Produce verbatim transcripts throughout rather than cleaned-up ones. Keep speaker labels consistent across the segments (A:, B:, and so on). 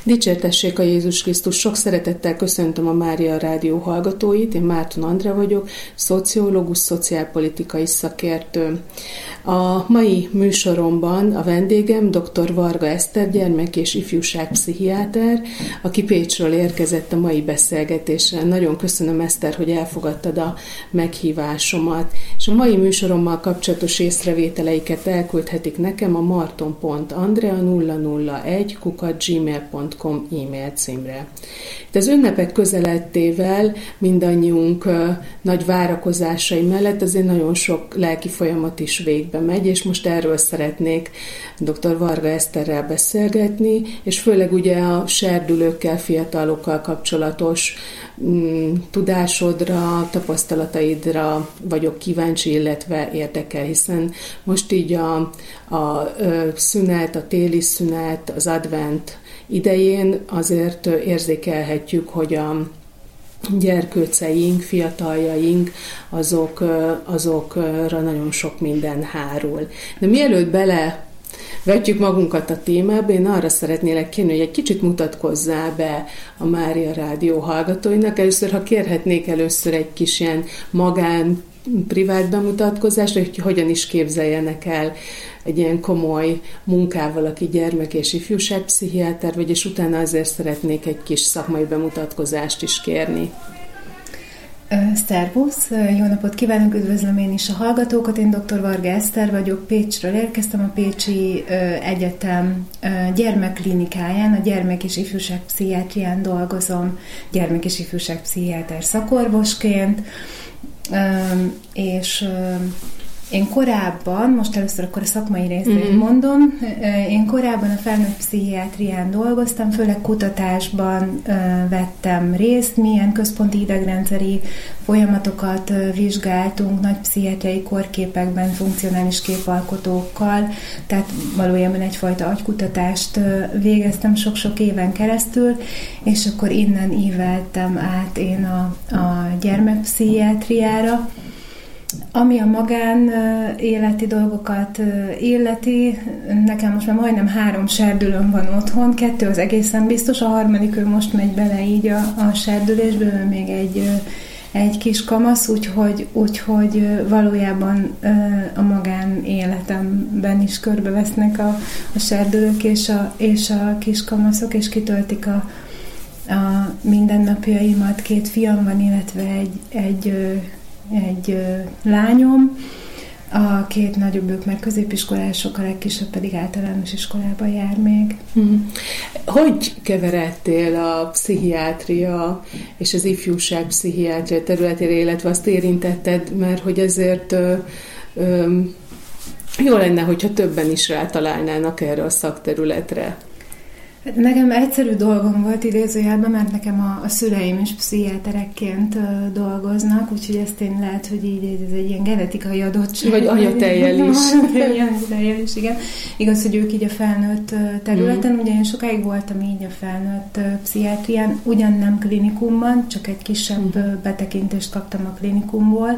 A: Dicsértessék a Jézus Krisztus, sok szeretettel köszöntöm a Mária Rádió hallgatóit, én Márton Andrea vagyok, szociológus, szociálpolitikai szakértő. A mai műsoromban a vendégem dr. Varga Eszter, gyermek- és ifjúságpszichiáter, aki Pécsről érkezett a mai beszélgetésre. Nagyon köszönöm, Eszter, hogy elfogadtad a meghívásomat, és a mai műsorommal kapcsolatos észrevételeiket elküldhetik nekem a marton pont andrea nulla nulla egy kukac gmail pont com e-mail címre. Itt az ünnepek közeledtével mindannyiunk uh, nagy várakozásai mellett azért nagyon sok lelki folyamat is végbe megy, és most erről szeretnék dr. Varga Eszterrel beszélgetni, és főleg ugye a serdülőkkel, fiatalokkal kapcsolatos mm, tudásodra, tapasztalataidra vagyok kíváncsi, illetve érdekel, hiszen most így a, a, a szünet, a téli szünet, az advent idején azért érzékelhetjük, hogy a gyerkőceink, fiataljaink, azok, azokra nagyon sok minden hárul. De mielőtt bele vetjük magunkat a témába, én arra szeretnélek kérni, hogy egy kicsit mutatkozzál be a Mária Rádió hallgatóinak. Először, ha kérhetnék először egy kis ilyen magán, privát bemutatkozást, hogy hogyan is képzeljenek el egy ilyen komoly munkával, aki gyermek- és ifjúságpszichiáter vagy, és utána azért szeretnék egy kis szakmai bemutatkozást is kérni.
B: Szervusz, jó napot kívánok, üdvözlöm én is a hallgatókat, én dr. Varga Eszter vagyok, Pécsről érkeztem, a Pécsi Egyetem gyermekklinikáján, a gyermek- és ifjúságpszichiátrián dolgozom, gyermek- és ifjúságpszichiáter szakorvosként, és én korábban, most először akkor a szakmai részt mm-hmm. mondom, én korábban a felnőtt pszichiátrián dolgoztam, főleg kutatásban vettem részt, milyen központi idegrendszeri folyamatokat vizsgáltunk nagy pszichiátriai korképekben, funkcionális képalkotókkal, tehát valójában egyfajta agykutatást végeztem sok-sok éven keresztül, és akkor innen íveltem át én a, a gyermekpszichiátriára. Ami a magán életi dolgokat illeti, nekem most már majdnem három serdülőm van otthon, kettő az egészen biztos, a harmadik ő most megy bele így a, a serdülésbe, ő még egy, egy kis kamasz, úgyhogy, úgyhogy valójában a magán életemben is körbevesznek a, a serdülők és a, és a kis kamaszok, és kitöltik a, a mindennapjaimat. Két fiam van, illetve egy, egy egy ö, lányom, a két nagyobb ők meg középiskolások, a legkisebb pedig általános iskolába jár még.
A: Hmm. Hogy keveredtél a pszichiátria és az ifjúság pszichiátria területére, illetve azt érintetted, mert hogy ezért ö, ö, jó lenne, hogyha többen is rátalálnának erre a szakterületre?
B: Nekem egyszerű dolgom volt idézőjelben, mert nekem a, a szüleim is pszichiáterekként uh, dolgoznak, úgyhogy ezt én lehet, hogy így ez egy ilyen genetikai adottság.
A: Vagy anyatejjel is.
B: Anyatejjel is, igen. Igaz, hogy ők így a felnőtt területen, mm. ugye én sokáig voltam így a felnőtt uh, pszichiátrián, ugyan nem klinikumban, csak egy kisebb mm. betekintést kaptam a klinikumból.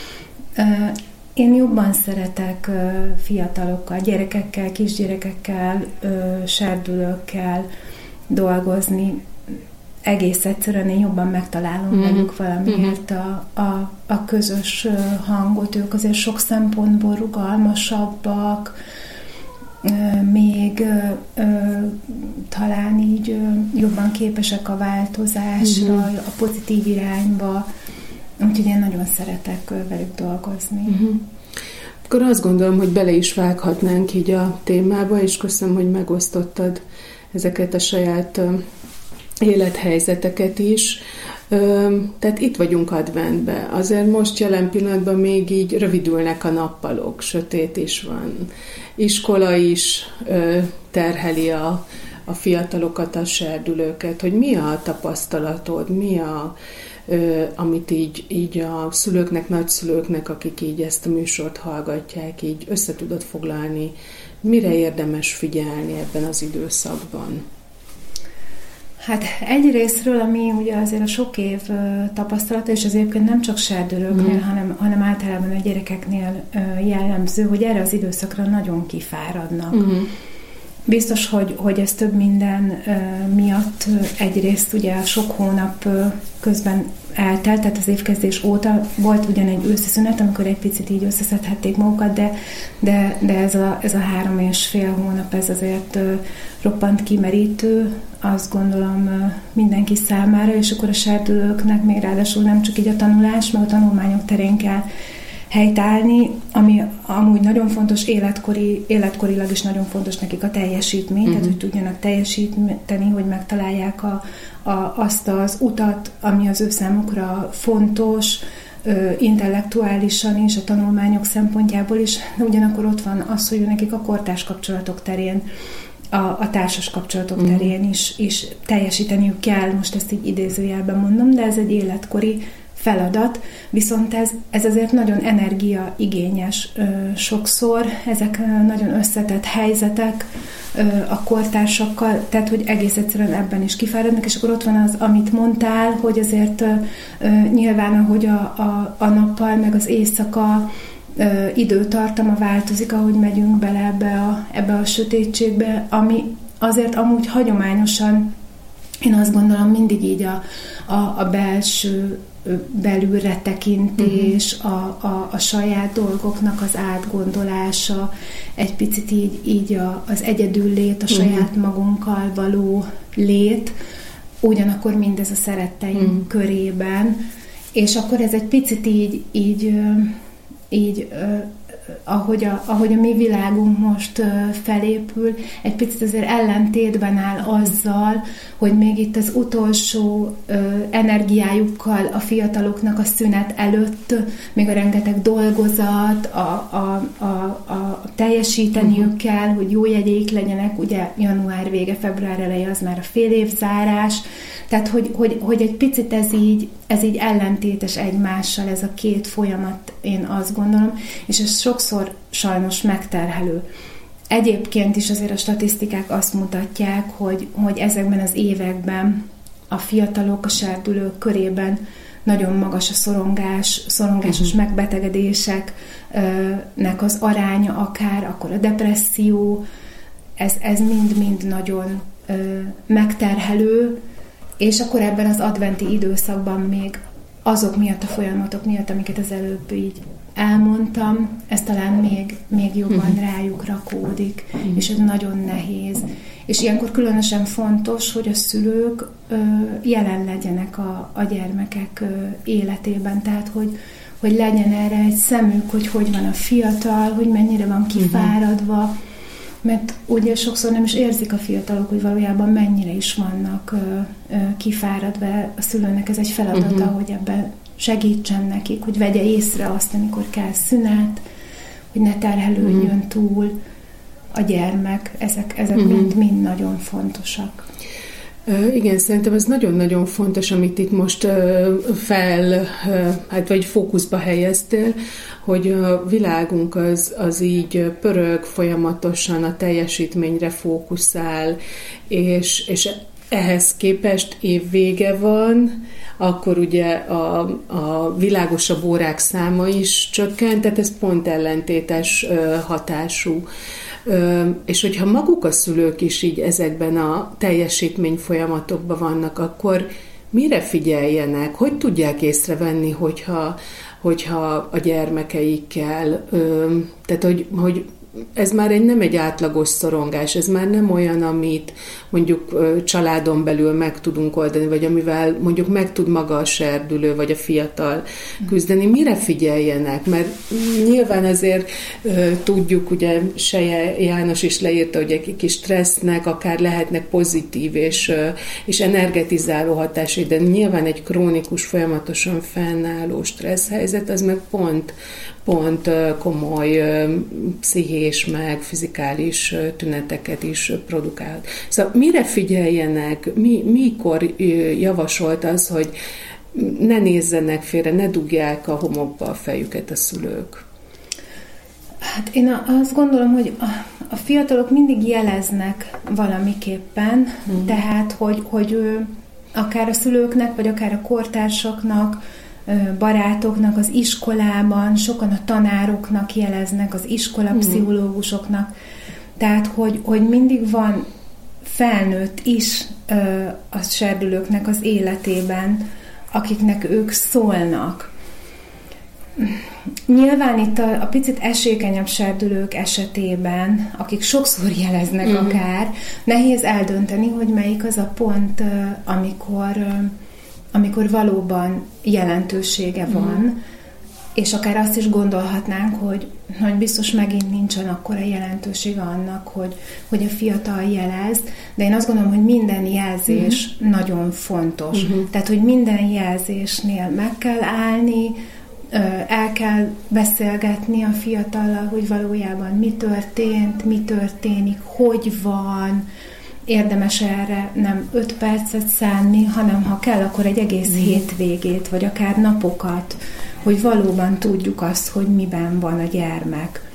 B: Uh, Én jobban szeretek uh, fiatalokkal, gyerekekkel, kisgyerekekkel, uh, serdülőkkel dolgozni. Egész egyszerűen én jobban megtalálom mm-hmm. velük valamiért a, a, a közös uh, hangot. Ők azért sok szempontból rugalmasabbak, uh, még uh, uh, talán így uh, jobban képesek a változásra, mm-hmm. a pozitív irányba. Úgyhogy én nagyon szeretek velük dolgozni. Uh-huh.
A: Akkor azt gondolom, hogy bele is vághatnánk így a témába, és köszönöm, hogy megosztottad ezeket a saját uh, élethelyzeteket is. Uh, tehát itt vagyunk adventben. Azért most jelen pillanatban még így rövidülnek a nappalok, sötét is van. Iskola is uh, terheli a, a fiatalokat, a serdülőket. Hogy mi a tapasztalatod, mi a amit így, így a szülőknek, nagyszülőknek, akik így ezt a műsort hallgatják, így össze tudod foglalni, mire érdemes figyelni ebben az időszakban?
B: Hát egyrésztről, ami ugye azért a sok év tapasztalata, és az egyébként nem csak serdülőknél, mm. hanem, hanem általában a gyerekeknél jellemző, hogy erre az időszakra nagyon kifáradnak. Mm. biztos, hogy, hogy ez több minden miatt egyrészt ugye a sok hónap közben eltelt, tehát az évkezdés óta volt ugyan egy őszi szünet, amikor egy picit így összeszedhették magukat, de, de, de ez, a, ez a három és fél hónap, ez azért roppant kimerítő, azt gondolom mindenki számára, és akkor a serdülőknek még ráadásul nem csak így a tanulás, meg a tanulmányok terén kell helytállni, ami amúgy nagyon fontos, életkori, életkorilag is nagyon fontos nekik a teljesítmény, uh-huh. tehát hogy tudjanak teljesíteni, hogy megtalálják a, a, azt az utat, ami az ő számukra fontos, ö, intellektuálisan is, a tanulmányok szempontjából is, de ugyanakkor ott van az, hogy nekik a kortárs kapcsolatok terén, a, a társas kapcsolatok uh-huh. terén is, is teljesíteniük kell, most ezt így idézőjelben mondom, de ez egy életkori feladat, viszont ez, ez azért nagyon energiaigényes ö, sokszor, ezek ö, nagyon összetett helyzetek ö, a kortársakkal, tehát hogy egész egyszerűen ebben is kifáradnak, és akkor ott van az, amit mondtál, hogy azért ö, ö, nyilván, ahogy a, a, a nappal, meg az éjszaka ö, időtartama változik, ahogy megyünk bele ebbe a, ebbe a sötétségbe, ami azért amúgy hagyományosan, én azt gondolom, mindig így a, a, a belső belülre tekintés, uh-huh. a, a, a saját dolgoknak az átgondolása, egy picit így, így a, az egyedüllét, a saját uh-huh. magunkkal való lét, ugyanakkor mindez a szeretteink uh-huh. körében, és akkor ez egy picit így, így, így ahogy a, ahogy a mi világunk most felépül, egy picit azért ellentétben áll azzal, hogy még itt az utolsó energiájukkal a fiataloknak a szünet előtt még a rengeteg dolgozat, a, a, a, a teljesíteniük kell, hogy jó jegyeik legyenek, ugye január vége, február eleje az már a fél évzárás, tehát hogy, hogy, hogy egy picit ez így, ez így ellentétes egymással, ez a két folyamat, én azt gondolom, és ez sokszor sajnos megterhelő. Egyébként is azért a statisztikák azt mutatják, hogy, hogy ezekben az években a fiatalok, a serdülők körében nagyon magas a szorongás, szorongásos uh-huh. megbetegedéseknek az aránya akár, akkor a depresszió, ez, ez mind-mind nagyon megterhelő, és akkor ebben az adventi időszakban még azok miatt, a folyamatok miatt, amiket az előbb így elmondtam, ez talán még, még jobban uh-huh. rájuk rakódik, uh-huh. és ez nagyon nehéz. És ilyenkor különösen fontos, hogy a szülők ö, jelen legyenek a, a gyermekek ö, életében, tehát hogy, hogy legyen erre egy szemük, hogy hogy van a fiatal, hogy mennyire van kifáradva, uh-huh. mert ugye sokszor nem is érzik a fiatalok, hogy valójában mennyire is vannak ö, ö, kifáradva. A szülőnek ez egy feladata, uh-huh. hogy ebben segítsen nekik, hogy vegye észre azt, amikor kell szünet, hogy ne terhelődjön uh-huh. túl a gyermek. Ezek, ezek uh-huh. mind, mind nagyon fontosak.
A: Uh, igen, szerintem ez nagyon-nagyon fontos, amit itt most uh, fel, uh, hát vagy fókuszba helyeztél, hogy a világunk az, az így pörög folyamatosan, a teljesítményre fókuszál, és, és ehhez képest évvége van, akkor ugye a, a világosabb órák száma is csökkent, tehát ez pont ellentétes uh, hatású. És hogyha maguk a szülők is így ezekben a teljesítmény folyamatokban vannak, akkor mire figyeljenek? Hogy tudják észrevenni, hogyha, hogyha a gyermekeikkel, tehát hogy, hogy ez már egy, nem egy átlagos szorongás, ez már nem olyan, amit mondjuk családon belül meg tudunk oldani, vagy amivel mondjuk meg tud maga a serdülő, vagy a fiatal küzdeni. Mire figyeljenek? Mert nyilván azért tudjuk, ugye Seje János is leírta, hogy egy kis stressznek akár lehetnek pozitív és, és energetizáló hatásai, de nyilván egy krónikus, folyamatosan fennálló stressz helyzet, az meg pont pont komoly pszichés, meg fizikális tüneteket is produkál. Szóval mire figyeljenek, mi, mikor javasolt az, hogy ne nézzenek félre, ne dugják a homokba a fejüket a szülők?
B: Hát én azt gondolom, hogy a, a fiatalok mindig jeleznek valamiképpen, hmm. tehát, hogy, hogy akár a szülőknek, vagy akár a kortársaknak, barátoknak, az iskolában, sokan a tanároknak jeleznek, az iskolapszichológusoknak, Tehát, hogy, hogy mindig van felnőtt is ö, a serdülőknek az életében, akiknek ők szólnak. Nyilván itt a, a picit esékenyebb serdülők esetében, akik sokszor jeleznek mm. akár, nehéz eldönteni, hogy melyik az a pont, amikor, amikor valóban jelentősége van, mm. és akár azt is gondolhatnánk, hogy, hogy biztos megint nincsen akkora jelentősége annak, hogy, hogy a fiatal jelez, de én azt gondolom, hogy minden jelzés mm. nagyon fontos. Mm-hmm. Tehát, hogy minden jelzésnél meg kell állni, el kell beszélgetni a fiatallal, hogy valójában mi történt, mi történik, hogy van, érdemes erre nem öt percet szánni, hanem ha kell, akkor egy egész mm. hétvégét, vagy akár napokat, hogy valóban tudjuk azt, hogy miben van a gyermek.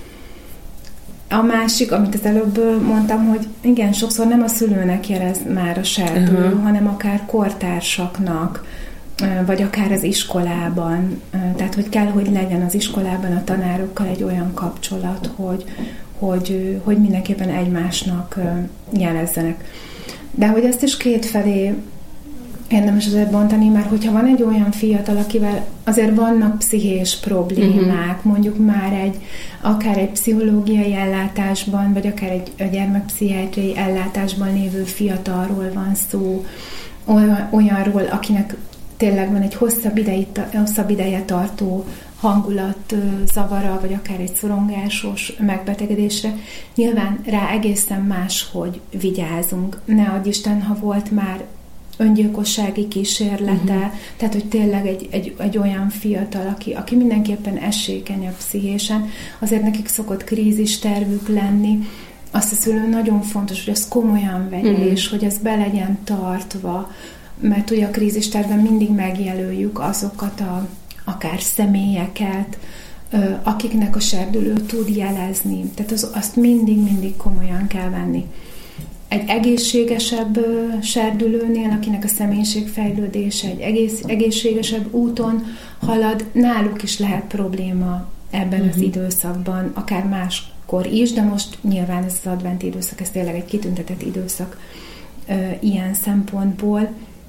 B: A másik, amit az előbb mondtam, hogy igen, sokszor nem a szülőnek jelez már a serdülő, uh-huh. hanem akár kortársaknak, vagy akár az iskolában. Tehát, hogy kell, hogy legyen az iskolában a tanárokkal egy olyan kapcsolat, hogy, hogy, hogy mindenképpen egymásnak jelezzenek. De hogy ezt is kétfelé érdemes azért bontani, mert hogyha van egy olyan fiatal, akivel azért vannak pszichés problémák, uh-huh. mondjuk már egy, akár egy pszichológiai ellátásban, vagy akár egy gyermekpszichiátriai ellátásban lévő fiatalról van szó, olyanról, akinek tényleg van egy hosszabb, idei, hosszabb ideje tartó hangulat zavara, vagy akár egy szorongásos megbetegedésre, nyilván rá egészen máshogy vigyázunk. Ne adj Isten, ha volt már öngyilkossági kísérlete, uh-huh. tehát, hogy tényleg egy, egy, egy olyan fiatal, aki, aki mindenképpen esékenyebb pszichésen, azért nekik szokott krízistervük lenni. Azt a szülő nagyon fontos, hogy ez komolyan vegye, uh-huh. és hogy ez be legyen tartva, mert ugye a krízistervben mindig megjelöljük azokat a akár személyeket, akiknek a serdülő tud jelezni. Tehát az, azt mindig-mindig komolyan kell venni. Egy egészségesebb serdülőnél, akinek a személyiségfejlődése egy egész, egészségesebb úton halad, náluk is lehet probléma ebben uh-huh. az időszakban, akár máskor is, de most nyilván ez az adventi időszak, ez tényleg egy kitüntetett időszak ilyen szempontból,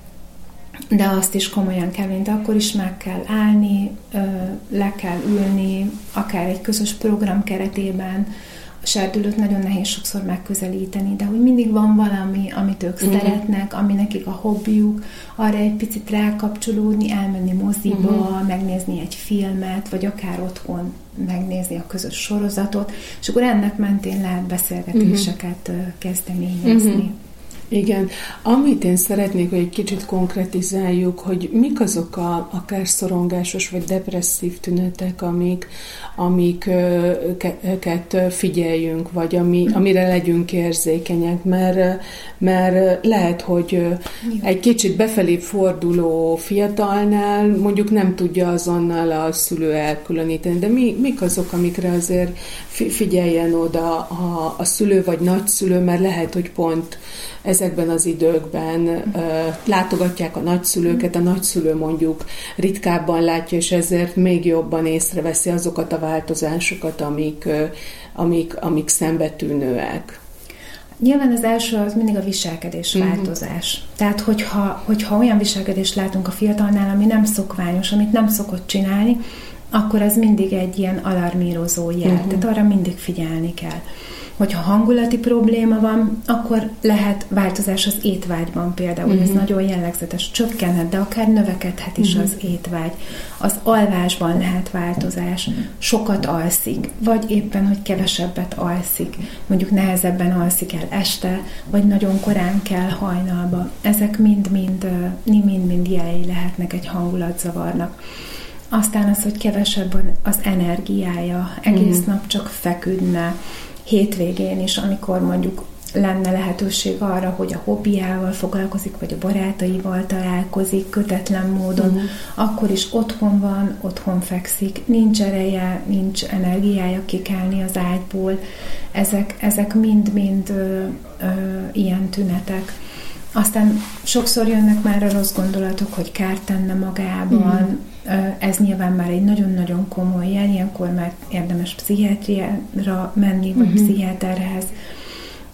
B: de azt is komolyan kell venni, de akkor is meg kell állni, le kell ülni, akár egy közös program keretében. A serdülőt nagyon nehéz sokszor megközelíteni, de hogy mindig van valami, amit ők uh-huh. szeretnek, ami nekik a hobbiuk, arra egy picit rákapcsolódni, elmenni moziba, uh-huh. megnézni egy filmet, vagy akár otthon megnézni a közös sorozatot, és akkor ennek mentén lehet beszélgetéseket uh-huh. kezdeményezni. Uh-huh.
A: Igen. Amit én szeretnék, hogy egy kicsit konkretizáljuk, hogy mik azok a akár szorongásos vagy depresszív tünetek, amik, amiket figyeljünk, vagy ami, amire legyünk érzékenyek, mert, mert lehet, hogy egy kicsit befelé forduló fiatalnál mondjuk nem tudja azonnal a szülő elkülöníteni, de mi, mik azok, amikre azért figyeljen oda a, a szülő vagy nagyszülő, mert lehet, hogy pont ezekben az időkben uh, látogatják a nagyszülőket, a nagyszülő mondjuk ritkábban látja, és ezért még jobban észreveszi azokat a változásokat, amik, uh, amik, amik szembetűnőek.
B: Nyilván az első az mindig a viselkedés uh-huh. változás. Tehát, hogyha, hogyha olyan viselkedést látunk a fiatalnál, ami nem szokványos, amit nem szokott csinálni, akkor az mindig egy ilyen alarmírozó jel. Uh-huh. Tehát arra mindig figyelni kell. Hogyha hangulati probléma van, akkor lehet változás az étvágyban például, uh-huh. ez nagyon jellegzetes, csökkenhet, de akár növekedhet is uh-huh. az étvágy. Az alvásban lehet változás, sokat alszik, vagy éppen, hogy kevesebbet alszik, mondjuk nehezebben alszik el este, vagy nagyon korán kell hajnalba. Ezek mind-mind, mind-mind jelei lehetnek egy hangulatzavarnak. Aztán az, hogy kevesebb az energiája, egész uh-huh. nap csak feküdne, hétvégén is, amikor mondjuk lenne lehetőség arra, hogy a hobbiával foglalkozik, vagy a barátaival találkozik kötetlen módon, uh-huh. akkor is otthon van, otthon fekszik, nincs ereje, nincs energiája kikelni az ágyból. Ezek, ezek mind-mind ö, ö, ilyen tünetek. Aztán sokszor jönnek már a rossz gondolatok, hogy kárt tenne magában, uh-huh. ez nyilván már egy nagyon-nagyon komoly jel, ilyenkor már érdemes pszichiátriára menni, vagy uh-huh. pszichiáterhez,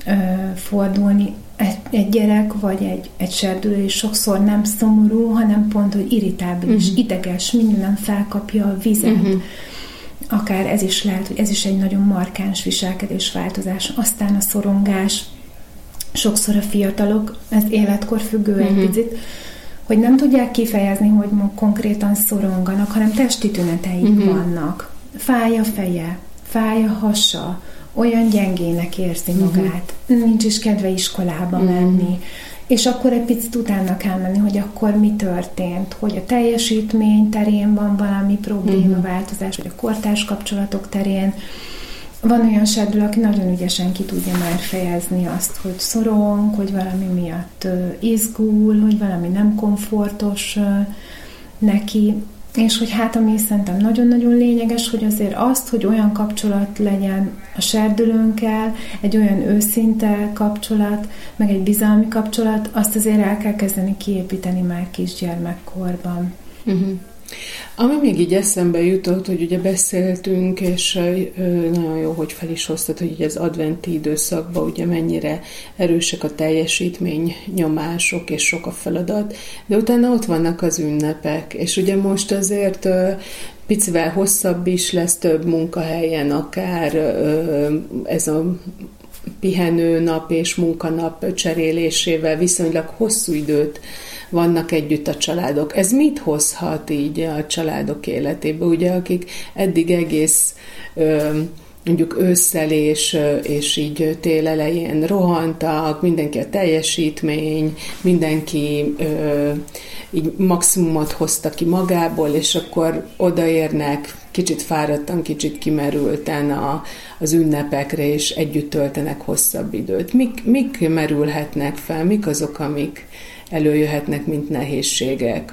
B: ö, fordulni. Egy, egy gyerek vagy egy, egy serdülő is sokszor nem szomorú, hanem pont, hogy irritábilis, uh-huh. ideges, minden felkapja a vizet. Uh-huh. Akár ez is lehet, hogy ez is egy nagyon markáns viselkedésváltozás. Aztán a szorongás, sokszor a fiatalok, ez életkor függő uh-huh. egy picit, hogy nem tudják kifejezni, hogy konkrétan szoronganak, hanem testi tüneteik uh-huh. vannak. Fáj a feje, fáj a hasa, olyan gyengének érzi magát, uh-huh. nincs is kedve iskolába uh-huh. menni, és akkor egy picit utána kell menni, hogy akkor mi történt, hogy a teljesítmény terén van valami probléma, uh-huh. változás, vagy a kortárs kapcsolatok terén. Van olyan serdülő, aki nagyon ügyesen ki tudja már fejezni azt, hogy szorong, hogy valami miatt uh, izgul, hogy valami nem komfortos uh, neki, és hogy hát ami szerintem nagyon-nagyon lényeges, hogy azért azt, hogy olyan kapcsolat legyen a serdülőnkkel, egy olyan őszinte kapcsolat, meg egy bizalmi kapcsolat, azt azért el kell kezdeni kiépíteni már kisgyermekkorban.
A: Uh-huh. Ami még így eszembe jutott, hogy ugye beszéltünk, és nagyon jó, hogy fel is hoztad, hogy ugye az adventi időszakban ugye mennyire erősek a teljesítmény nyomások, és sok a feladat, de utána ott vannak az ünnepek, és ugye most azért picivel hosszabb is lesz, több munkahelyen akár ez a pihenőnap és munkanap cserélésével viszonylag hosszú időt vannak együtt a családok. Ez mit hozhat így a családok életébe? Ugye, akik eddig egész mondjuk ősszel és, és így tél elején rohantak, mindenki a teljesítmény, mindenki így maximumot hozta ki magából, és akkor odaérnek, kicsit fáradtan, kicsit kimerülten a, az ünnepekre, és együtt töltenek hosszabb időt. Mik, mik merülhetnek fel? Mik azok, amik előjöhetnek, mint nehézségek?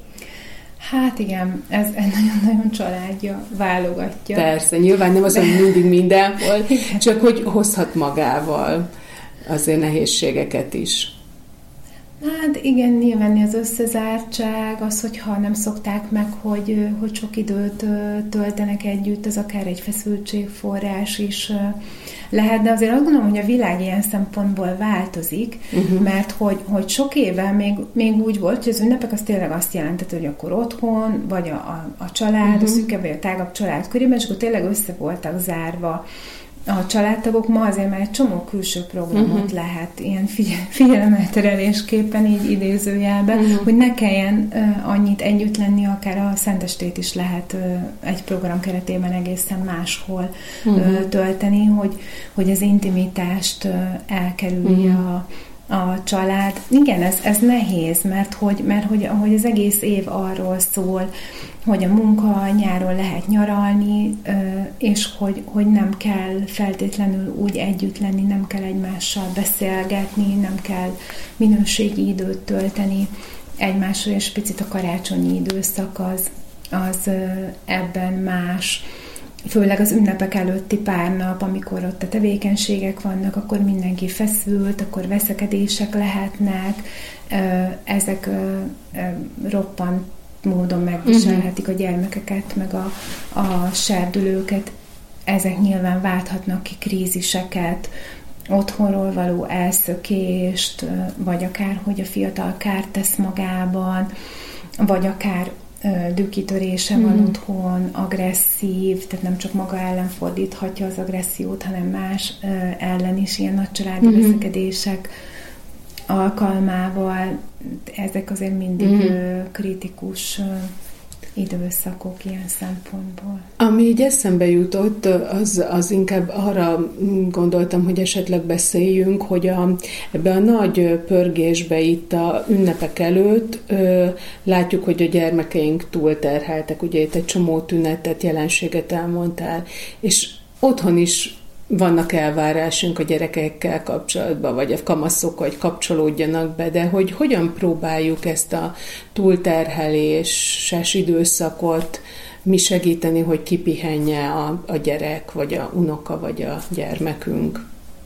B: Hát igen, ez nagyon-nagyon családja, válogatja.
A: Persze, nyilván nem az, hogy mindig mindenhol, csak hogy hozhat magával azért nehézségeket is.
B: Hát igen, nyilván az összezártság, az, hogyha nem szokták meg, hogy, hogy sok időt töltenek együtt, az akár egy feszültségforrás is lehet, de azért azt gondolom, hogy a világ ilyen szempontból változik, uh-huh. mert hogy, hogy sok éve még, még úgy volt, hogy az ünnepek az tényleg azt jelentett, hogy akkor otthon, vagy a, a, a család, uh-huh. a szűkebb vagy a tágabb család körében, és akkor tényleg össze voltak zárva a családtagok. Ma azért már egy csomó külső programot uh-huh. lehet ilyen figyel- figyelemelterelésképpen, így idézőjelben, uh-huh. hogy ne kelljen uh, annyit együtt lenni, akár a szentestét is lehet uh, egy program keretében egészen máshol uh-huh. uh, tölteni, hogy, hogy az intimitást uh, elkerülje uh-huh. a a család. Igen, ez, ez nehéz, mert hogy, mert hogy ahogy az egész év arról szól, hogy a munka, nyáron lehet nyaralni, és hogy, hogy nem kell feltétlenül úgy együtt lenni, nem kell egymással beszélgetni, nem kell minőségi időt tölteni egymással, és picit a karácsonyi időszak az, az ebben más. Főleg az ünnepek előtti pár nap, amikor ott a tevékenységek vannak, akkor mindenki feszült, akkor veszekedések lehetnek, ezek roppant módon megviselhetik a gyermekeket, meg a, a serdülőket. Ezek nyilván válthatnak ki kríziseket, otthonról való elszökést, vagy akár, hogy a fiatal kárt tesz magában, vagy akár dühkitörése van mm. otthon, agresszív, tehát nem csak maga ellen fordíthatja az agressziót, hanem más ellen is, ilyen nagy családi mm. veszekedések alkalmával. Ezek azért mindig mm. kritikus időszakok ilyen szempontból.
A: Ami így eszembe jutott, az, az inkább arra gondoltam, hogy esetleg beszéljünk, hogy a, ebbe a nagy pörgésbe itt a ünnepek előtt ö, látjuk, hogy a gyermekeink túlterheltek, ugye itt egy csomó tünetet, jelenséget elmondtál, és otthon is vannak elvárásunk a gyerekekkel kapcsolatban, vagy a kamaszok, hogy kapcsolódjanak be, de hogy hogyan próbáljuk ezt a túlterheléses időszakot mi segíteni, hogy kipihenje a, a gyerek, vagy a unoka, vagy a gyermekünk?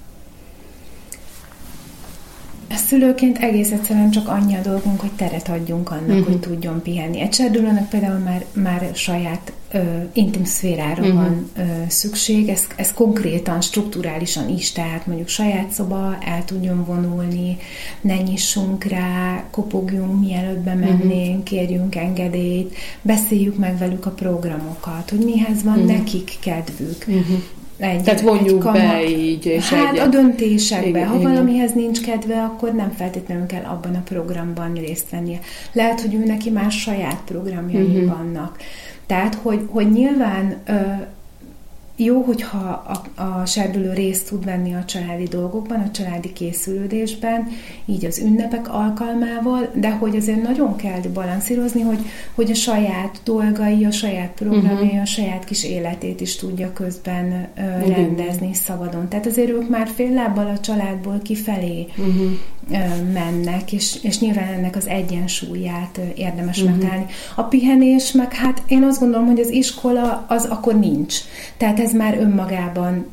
B: Szülőként egész egyszerűen csak annyi a dolgunk, hogy teret adjunk annak, uh-huh. hogy tudjon pihenni. Egy serdülőnek például már, már saját ö, intim szférára uh-huh. van ö, szükség, ez, ez konkrétan, strukturálisan is, tehát mondjuk saját szoba, el tudjon vonulni, ne nyissunk rá, kopogjunk, mielőtt bemennénk, uh-huh. kérjünk engedélyt, beszéljük meg velük a programokat, hogy mihez van uh-huh. nekik kedvük. Uh-huh. Egy,
A: Tehát vonjuk
B: kamat,
A: be így. És
B: hát
A: egy...
B: a döntésekbe. Igen, ha
A: igen.
B: valamihez nincs kedve, akkor nem feltétlenül kell abban a programban részt vennie. Lehet, hogy ő neki már saját programjai uh-huh. vannak. Tehát, hogy, hogy nyilván ö, jó, hogyha a, a serdülő részt tud venni a családi dolgokban, a családi készülődésben, így az ünnepek alkalmával, de hogy azért nagyon kell balanszírozni, hogy, hogy a saját dolgai, a saját programjai, uh-huh. a saját kis életét is tudja közben uh, rendezni szabadon. Tehát azért ők már fél lábbal a családból kifelé uh-huh. uh, mennek, és, és nyilván ennek az egyensúlyát uh, érdemes uh-huh. megtalálni. A pihenés meg hát én azt gondolom, hogy az iskola az akkor nincs. Tehát ez már önmagában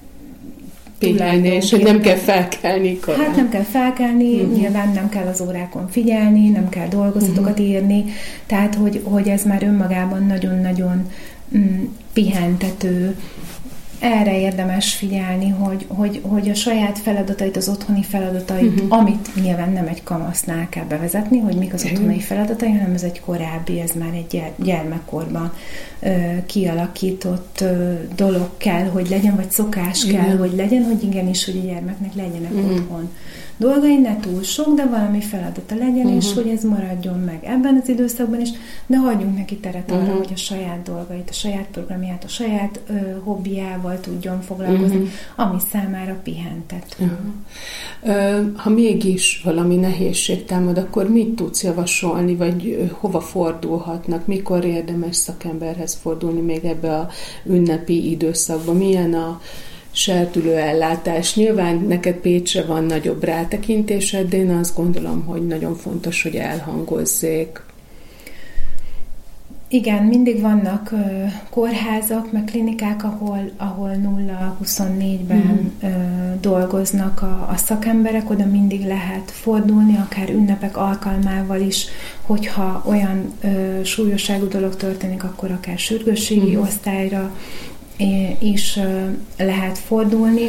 A: pihenés, hogy nem kell felkelni korán.
B: Hát nem kell felkelni, uh-huh. nyilván nem kell az órákon figyelni, nem kell dolgozatokat uh-huh. írni, tehát hogy, hogy ez már önmagában nagyon-nagyon mm, pihentető. Erre érdemes figyelni, hogy, hogy, hogy a saját feladatait, az otthoni feladatait, uh-huh. amit nyilván nem egy kamasznál kell bevezetni, hogy mik az otthoni feladatai, hanem ez egy korábbi, ez már egy gyermekkorban ö, kialakított ö, dolog kell, hogy legyen, vagy szokás kell, uh-huh. hogy legyen, hogy igenis, hogy a gyermeknek legyenek uh-huh. otthon dolgai, ne túl sok, de valami feladata legyen, uh-huh. és hogy ez maradjon meg ebben az időszakban is, de hagyjunk neki teret arra, uh-huh. hogy a saját dolgait, a saját programját, a saját ö, hobbiával tudjon foglalkozni, uh-huh. ami számára pihentető.
A: Uh-huh. Ha mégis valami nehézség támad, akkor mit tudsz javasolni, vagy hova fordulhatnak, mikor érdemes szakemberhez fordulni még ebbe a ünnepi időszakban? Milyen a serdülő ellátás? Nyilván neked Pécsre van nagyobb rátekintésed, de én azt gondolom, hogy nagyon fontos, hogy elhangozzék.
B: Igen, mindig vannak uh, kórházak, meg klinikák, ahol, ahol nulla huszonnégyben uh, dolgoznak a, a szakemberek, oda mindig lehet fordulni, akár ünnepek alkalmával is, hogyha olyan uh, súlyosságú dolog történik, akkor akár sürgősségi uh-huh. osztályra is lehet fordulni.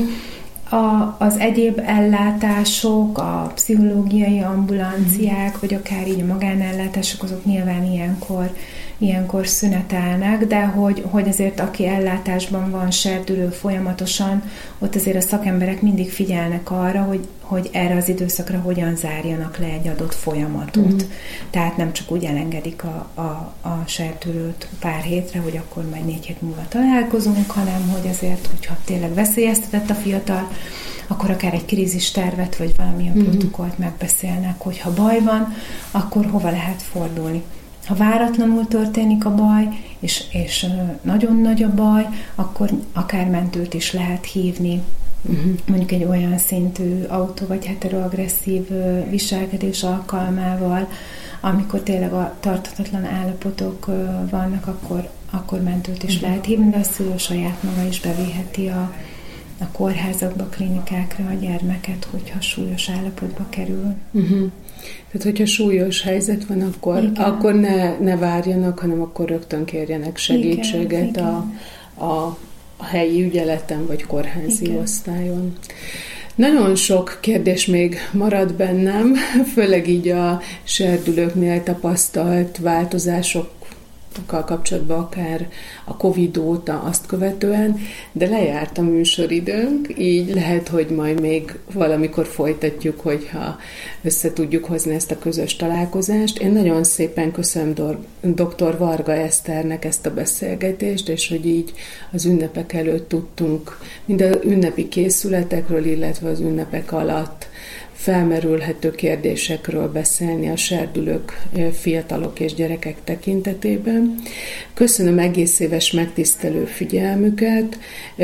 B: A, az egyéb ellátások, a pszichológiai ambulanciák, vagy akár így a magánellátások, azok nyilván ilyenkor, ilyenkor szünetelnek, de hogy, hogy azért aki ellátásban van serdülő folyamatosan, ott azért a szakemberek mindig figyelnek arra, hogy, hogy erre az időszakra hogyan zárjanak le egy adott folyamatot. Mm. Tehát nem csak úgy elengedik a, a, a serdülőt pár hétre, hogy akkor majd négy hét múlva találkozunk, hanem hogy azért, hogyha tényleg veszélyeztetett a fiatal, akkor akár egy krízistervet, vagy valamilyen mm-hmm. protokollt megbeszélnek, hogy ha baj van, akkor hova lehet fordulni. Ha váratlanul történik a baj, és, és nagyon nagy a baj, akkor akár mentőt is lehet hívni. Uh-huh. Mondjuk egy olyan szintű autó- vagy heteroagresszív viselkedés alkalmával, amikor tényleg a tarthatatlan állapotok vannak, akkor, akkor mentőt is uh-huh. lehet hívni, de a szülő saját maga is bevéheti a, a kórházakba, klinikákra a gyermeket, hogyha súlyos állapotba kerül.
A: Uh-huh. Tehát, hogyha súlyos helyzet van, akkor, akkor ne, ne várjanak, hanem akkor rögtön kérjenek segítséget igen, a, a, a helyi ügyeleten vagy kórházi igen. osztályon. Nagyon sok kérdés még marad bennem, főleg így a serdülőknél tapasztalt változások kapcsolatban, akár a Covid óta, azt követően, de lejárt a műsoridőnk, így lehet, hogy majd még valamikor folytatjuk, hogyha össze tudjuk hozni ezt a közös találkozást. Én nagyon szépen köszönöm dr. Varga Eszternek ezt a beszélgetést, és hogy így az ünnepek előtt tudtunk mind az ünnepi készületekről, illetve az ünnepek alatt felmerülhető kérdésekről beszélni a serdülők, fiatalok és gyerekek tekintetében. Köszönöm egész éves megtisztelő figyelmüket,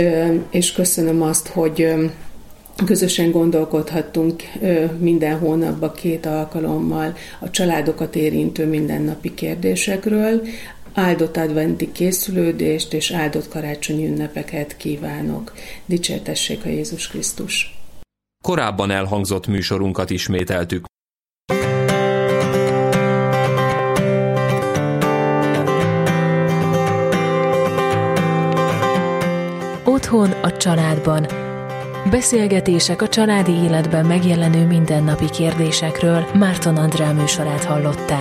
A: és köszönöm azt, hogy közösen gondolkodhattunk minden hónapban két alkalommal a családokat érintő mindennapi kérdésekről. Áldott adventi készülődést és áldott karácsonyi ünnepeket kívánok. Dicsértessék a Jézus Krisztus!
C: Korábban elhangzott műsorunkat ismételtük.
D: Otthon, a családban. Beszélgetések a családi életben megjelenő mindennapi kérdésekről. Márton Andrea műsorát hallották.